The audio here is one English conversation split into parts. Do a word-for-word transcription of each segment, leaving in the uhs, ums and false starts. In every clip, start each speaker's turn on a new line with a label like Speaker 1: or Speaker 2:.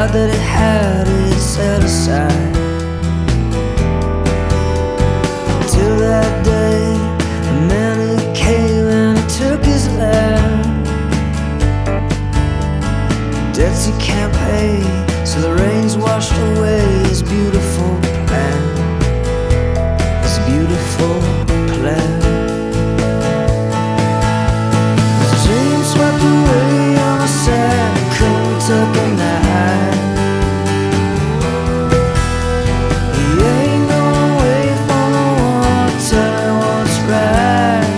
Speaker 1: glad that he had it set aside. Till that day, a man he came and he took his land. Debts he can't pay, so the rains washed away his beautiful plan. His beautiful plan. His dreams swept away on a sad Kentucky night. He ain't gonna wait for no one to tell him what's right.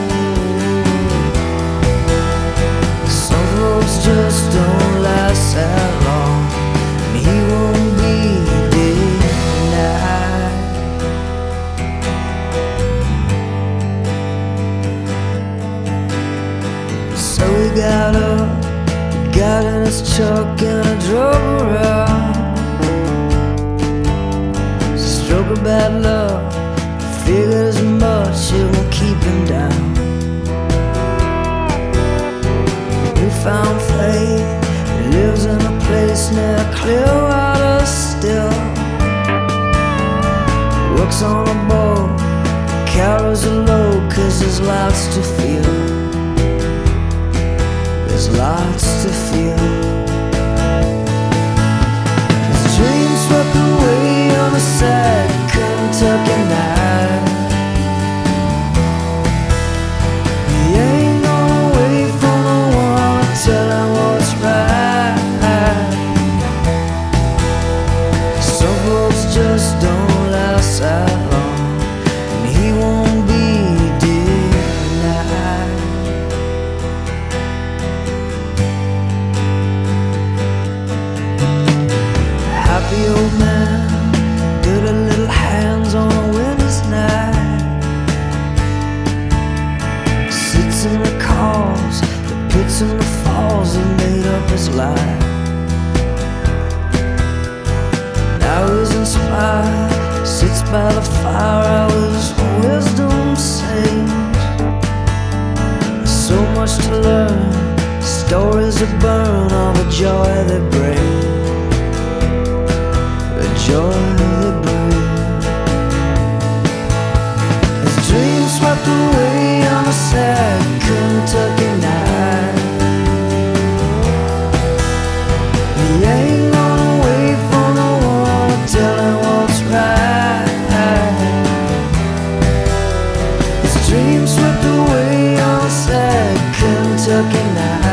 Speaker 1: Some folks just don't last that long, and he won't be denied. So he got up, got in his truck and I drove around. Stroke of bad luck, figured as much, it won't keep him down. Newfound faith, he lives in a place near Clearwater still. Works on a boat, carries a load, cause there's lots to feel. There's lots to feel. His dreams swept away on a sad Kentucky night. He ain't gonna wait for no one to tell him what's right. Some folks just don't last that long, and he won't be denied. Happy old man, dirty little hands on a winter's night. Sits in the cars, the pits and the falls that made up his life. Now he's inspired, sits by the fire out with his wisdom sage. So much to learn, stories that burn, all the joy they bring. The joy they bring. His dreams swept away on a sad Kentucky night. He ain't gonna wait for no one to tell him what's right. His dreams swept away on a sad Kentucky night.